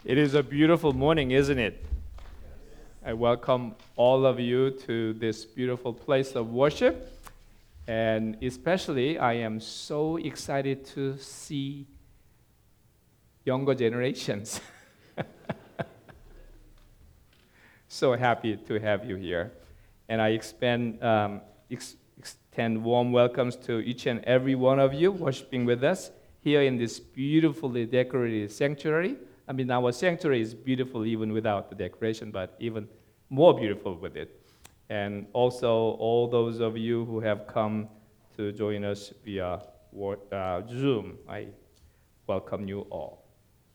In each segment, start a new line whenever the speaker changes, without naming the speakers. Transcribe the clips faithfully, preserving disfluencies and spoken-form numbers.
It is a beautiful morning, isn't it? I welcome all of you to this beautiful place of worship. And especially, I am so excited to see younger generations. So happy to have you here. And I expand, um, ex- extend warm welcomes to each and every one of you worshiping with us here in this beautifully decorated sanctuary. I mean, our sanctuary is beautiful even without the decoration, but even more beautiful with it. And also, all those of you who have come to join us via uh, Zoom, I welcome you all.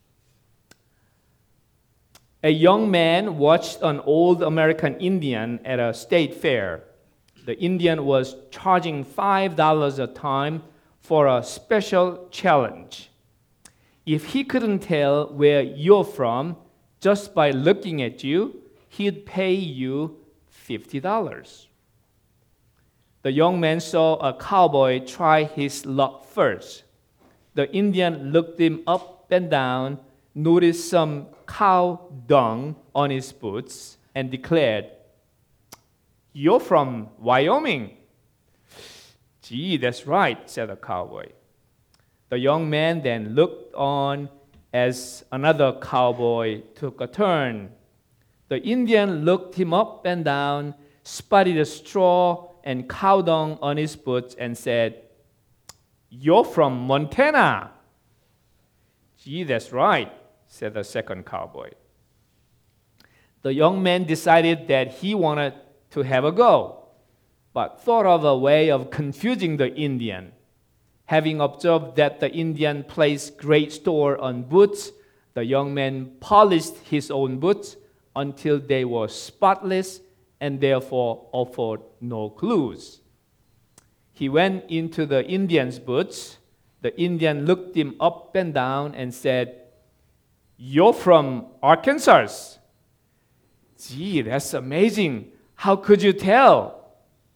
A young man watched an old American Indian at a state fair. The Indian was charging five dollars a time for a special challenge. If he couldn't tell where you're from just by looking at you, he'd pay you fifty dollars. The young man saw a cowboy try his luck first. The Indian looked him up and down, noticed some cow dung on his boots, and declared, "You're from Wyoming." "Gee, that's right," said the cowboy. The young man then looked on as another cowboy took a turn. The Indian looked him up and down, spotted a straw and cow dung on his boots, and said, "You're from Montana." "Gee, that's right," said the second cowboy. The young man decided that he wanted to have a go, but thought of a way of confusing the Indian. Having observed that the Indian placed great store on boots, the young man polished his own boots until they were spotless and therefore offered no clues. He went into the Indian's boots. The Indian looked him up and down and said, "You're from Arkansas." "Gee, that's amazing. How could you tell?"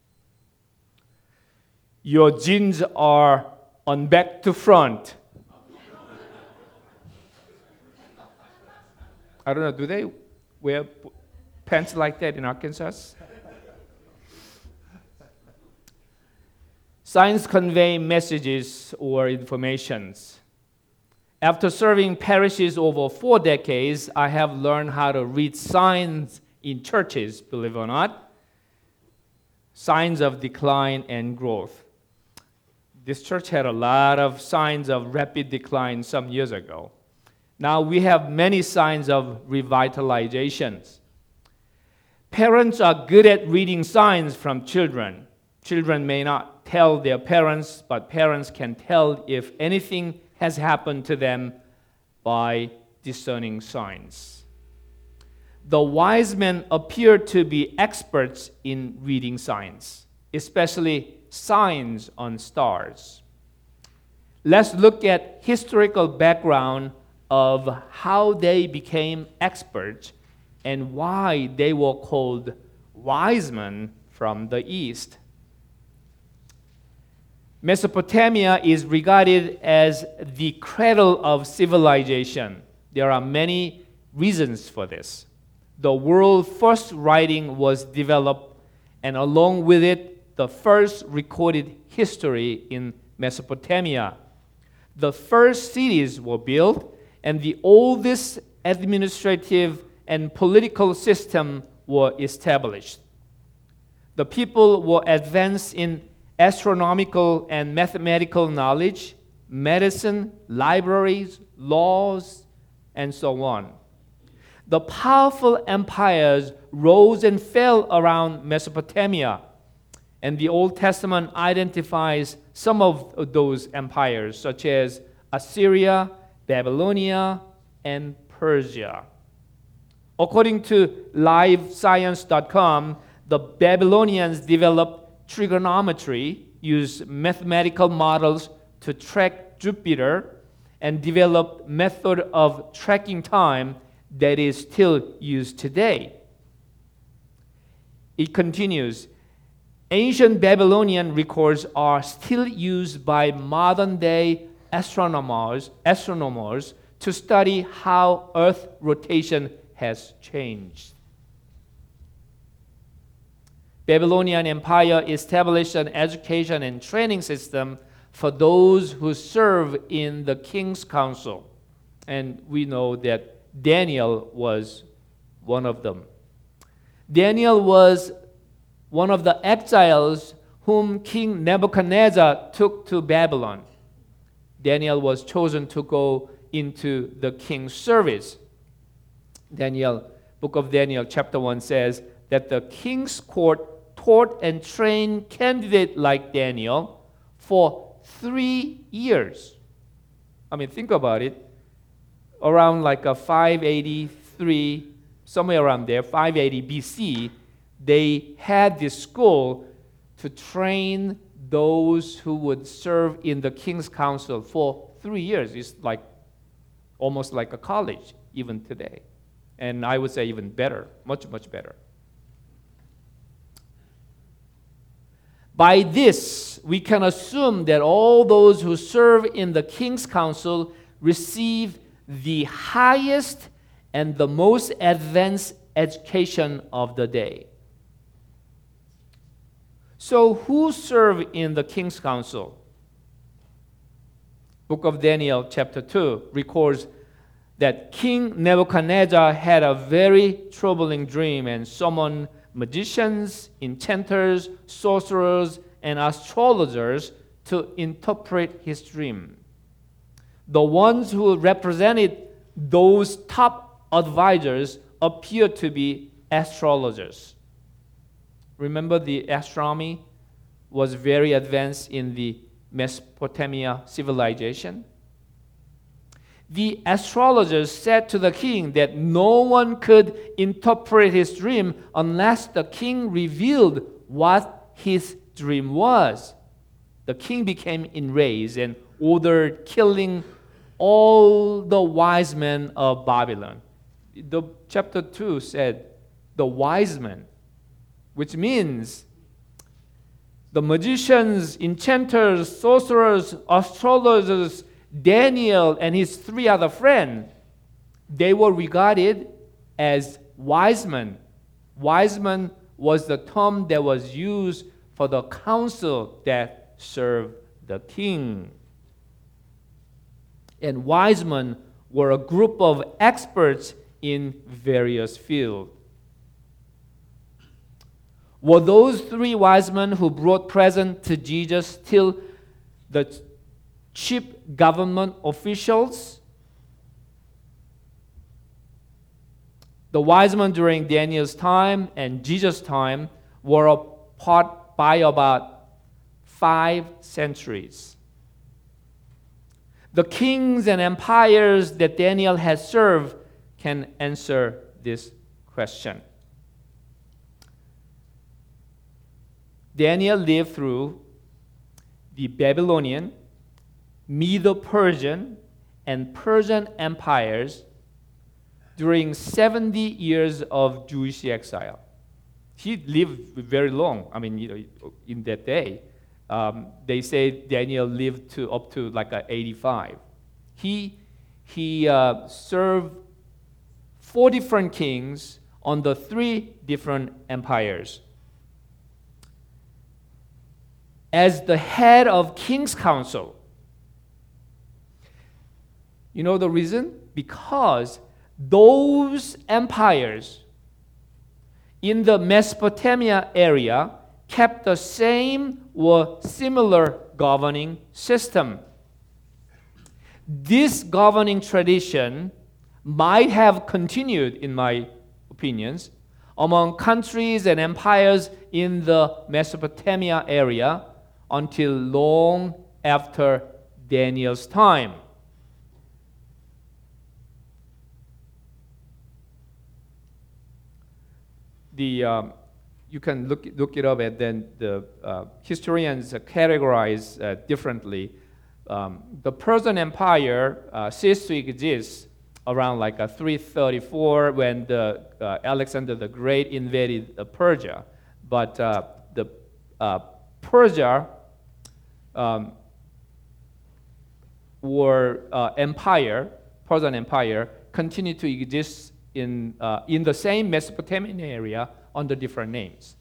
"Your jeans are on back to front." I don't know, do they wear pants like that in Arkansas? Signs convey messages or informations. After serving parishes over four decades, I have learned how to read signs in churches, believe it or not. Signs of decline and growth. This church had a lot of signs of rapid decline some years ago. Now we have many signs of revitalizations. Parents are good at reading signs from children. Children may not tell their parents, but parents can tell if anything has happened to them by discerning signs. The wise men appear to be experts in reading signs, especially signs on stars. Let's look at historical background of how they became experts and why they were called wise men from the East. Mesopotamia is regarded as the cradle of civilization. There are many reasons for this. The world's first writing was developed, and along with it, the first recorded history in Mesopotamia. The first cities were built, and the oldest administrative and political system were established. The people were advanced in astronomical and mathematical knowledge, medicine, libraries, laws, and so on. The powerful empires rose and fell around Mesopotamia, and the Old Testament identifies some of those empires, such as Assyria, Babylonia, and Persia. According to live science dot com, the Babylonians developed trigonometry, used mathematical models to track Jupiter, and developed method of tracking time that is still used today. It continues, ancient Babylonian records are still used by modern-day astronomers, astronomers to study how Earth rotation has changed. Babylonian Empire established an education and training system for those who serve in the king's council. And we know that Daniel was one of them. Daniel was one of the exiles whom King Nebuchadnezzar took to Babylon. Daniel was chosen to go into the king's service. Daniel, book of Daniel, chapter one says that the king's court taught and trained candidates like Daniel for three years. I mean, think about it. Around like a five eighty-three, somewhere around there, five eighty B C, they had this school to train those who would serve in the king's council for three years. It's like almost like a college, even today. And I would say even better, much, much better. By this, we can assume that all those who serve in the king's council receive the highest and the most advanced education of the day. So who serve in the king's council? Book of Daniel chapter two records that King Nebuchadnezzar had a very troubling dream and summoned magicians, enchanters, sorcerers, and astrologers to interpret his dream. The ones who represented those top advisors appeared to be astrologers. Remember, the astronomy was very advanced in the Mesopotamia civilization. The astrologers said to the king that no one could interpret his dream unless the king revealed what his dream was. The king became enraged and ordered killing all the wise men of Babylon. The chapter two said the wise men, which means the magicians, enchanters, sorcerers, astrologers, Daniel and his three other friends, they were regarded as wise men. Wise men was the term that was used for the council that served the king. And wise men were a group of experts in various fields. Were those three wise men who brought presents to Jesus still the chief government officials? The wise men during Daniel's time and Jesus' time were apart by about five centuries. The kings and empires that Daniel has served can answer this question. Daniel lived through the Babylonian, Medo-Persian, and Persian empires during seventy years of Jewish exile. He lived very long. I mean, you know, in that day, um, they say Daniel lived to up to like a eighty-five. He he uh, served four different kings on the three different empires. As the head of King's Council. You know the reason? Because those empires in the Mesopotamia area kept the same or similar governing system. This governing tradition might have continued, in my opinions, among countries and empires in the Mesopotamia area until long after Daniel's time. The, um, you can look, look it up, and then the uh, historians categorize uh, differently. Um, the Persian Empire uh, ceased to exist around like a three thirty-four when the, uh, Alexander the Great invaded uh, Persia. But uh, the uh, Persia um, or uh, empire, Persian Empire continued to exist in, uh, in the same Mesopotamian area under different names.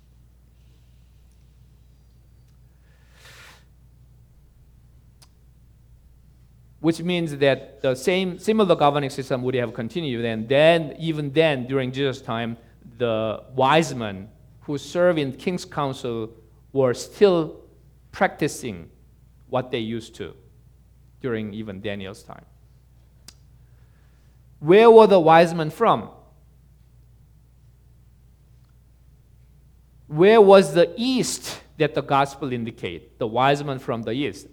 Which means that the same similar governing system would have continued, and then even then during Jesus' time, the wise men who served in king's council were still practicing what they used to during even Daniel's time. Where were the wise men from? Where was the east that the gospel indicate? The wise men from the east.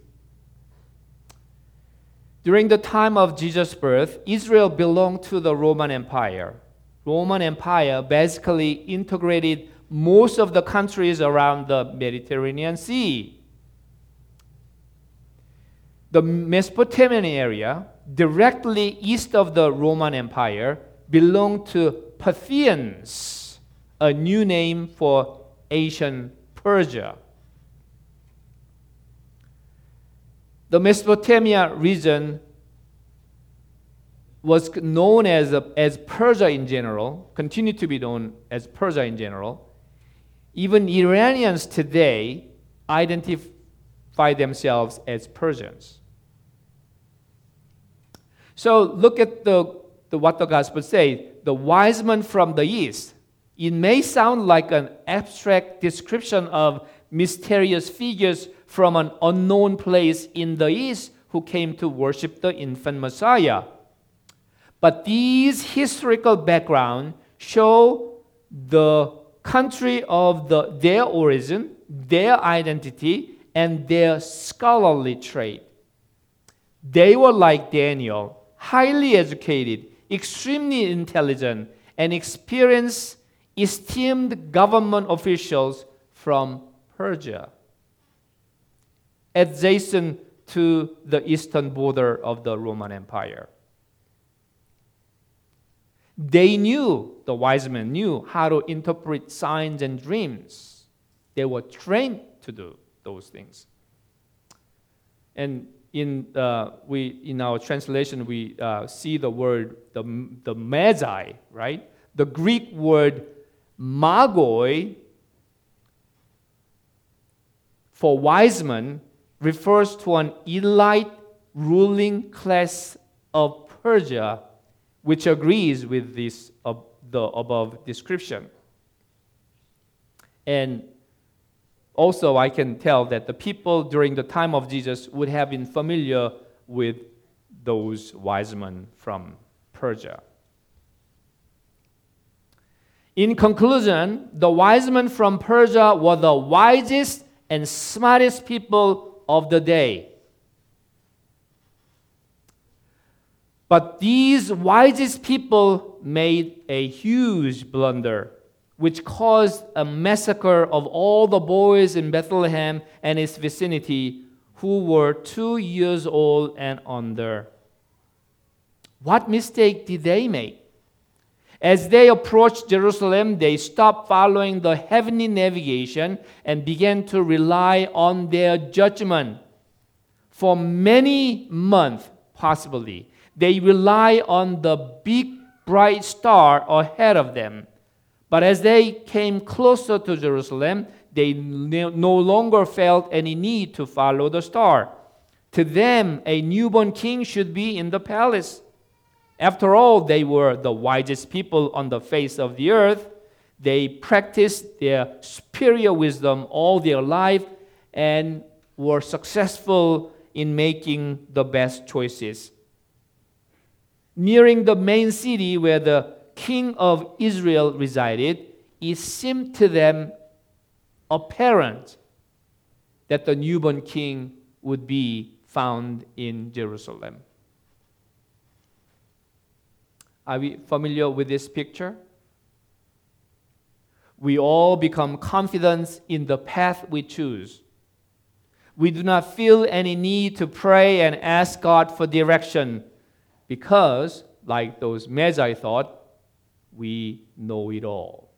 During the time of Jesus' birth, Israel belonged to the Roman Empire. Roman Empire basically integrated most of the countries around the Mediterranean Sea. The Mesopotamian area, directly east of the Roman Empire, belonged to Parthians, a new name for Asian Persia. The Mesopotamia region was known as, as Persia in general, continued to be known as Persia in general. Even Iranians today identify themselves as Persians. So look at the, the, what the Gospel says. The wise men from the east. It may sound like an abstract description of mysterious figures from an unknown place in the east who came to worship the infant Messiah. But these historical background show the country of the, their origin, their identity, and their scholarly trait. They were like Daniel, highly educated, extremely intelligent, and experienced, esteemed government officials from Persia, adjacent to the eastern border of the Roman Empire. They knew, the wise men knew how to interpret signs and dreams. They were trained to do those things. And in uh, we in our translation, we uh, see the word, the, the Magi, right? The Greek word magoi for wise men refers to an elite ruling class of Persia, which agrees with this uh, the above description. And also I can tell that the people during the time of Jesus would have been familiar with those wise men from Persia. In conclusion, the wise men from Persia were the wisest and smartest people of the day. But these wisest people made a huge blunder, which caused a massacre of all the boys in Bethlehem and its vicinity who were two years old and under. What mistake did they make? As they approached Jerusalem, they stopped following the heavenly navigation and began to rely on their judgment. For many months, possibly, they rely on the big, bright star ahead of them. But as they came closer to Jerusalem, they no longer felt any need to follow the star. To them, a newborn king should be in the palace. After all, they were the wisest people on the face of the earth. They practiced their superior wisdom all their life and were successful in making the best choices. Nearing the main city where the king of Israel resided, it seemed to them apparent that the newborn king would be found in Jerusalem. Are we familiar with this picture? We all become confident in the path we choose. We do not feel any need to pray and ask God for direction because, like those Magi thought, we know it all.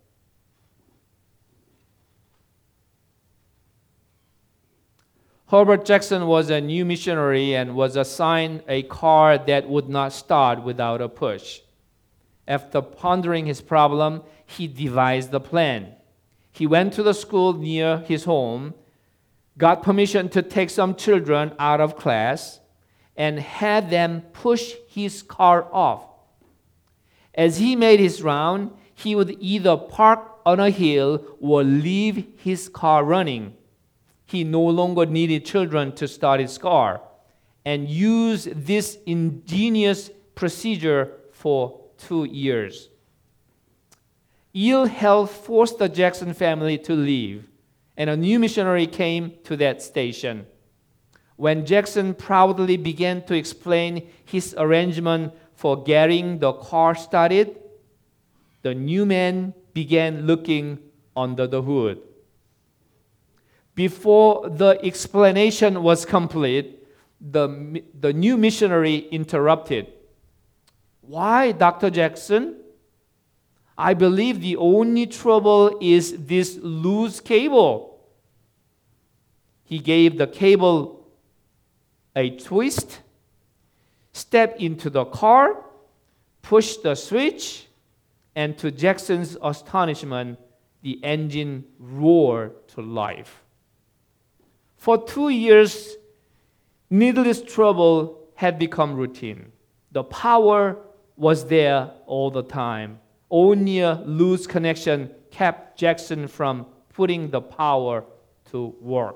Herbert Jackson was a new missionary and was assigned a car that would not start without a push. After pondering his problem, he devised a plan. He went to the school near his home, got permission to take some children out of class, and had them push his car off. As he made his round, he would either park on a hill or leave his car running. He no longer needed children to start his car, and used this ingenious procedure for two years. Ill health forced the Jackson family to leave, and a new missionary came to that station. When Jackson proudly began to explain his arrangement for getting the car started, the new man began looking under the hood. Before the explanation was complete, the, the new missionary interrupted. "Why, Doctor Jackson? I believe the only trouble is this loose cable." He gave the cable a twist, stepped into the car, pushed the switch, and to Jackson's astonishment, the engine roared to life. For two years, needless trouble had become routine. The power was there all the time. Only a loose connection kept Jackson from putting the power to work.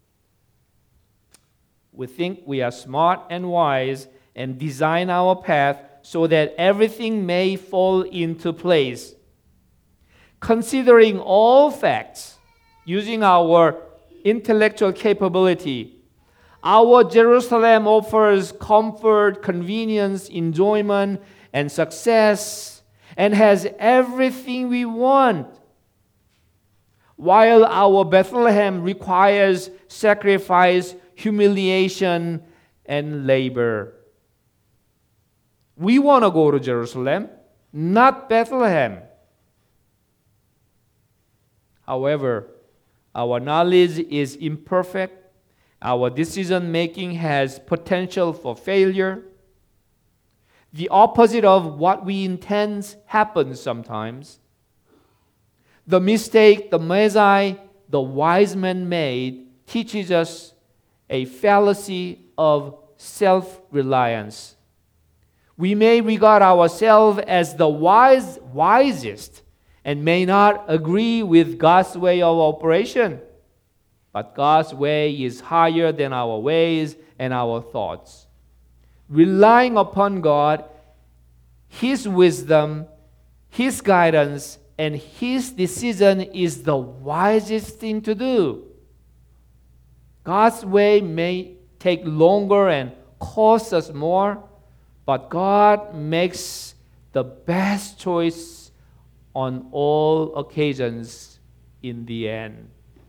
We think we are smart and wise and design our path so that everything may fall into place. Considering all facts, using our intellectual capability, our Jerusalem offers comfort, convenience, enjoyment, and success, and has everything we want, while our Bethlehem requires sacrifice, humiliation, and labor. We want to go to Jerusalem, not Bethlehem. However, our knowledge is imperfect. Our decision-making has potential for failure. The opposite of what we intend happens sometimes. The mistake the Magi, the wise men made, teaches us a fallacy of self-reliance. We may regard ourselves as the wise, wisest and may not agree with God's way of operation. But God's way is higher than our ways and our thoughts. Relying upon God, His wisdom, His guidance, and His decision is the wisest thing to do. God's way may take longer and cost us more, but God makes the best choice on all occasions in the end.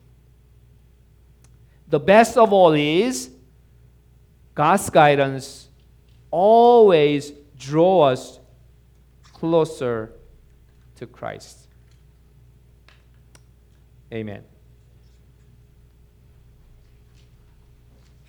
The best of all is God's guidance always draws us closer to Christ. Amen.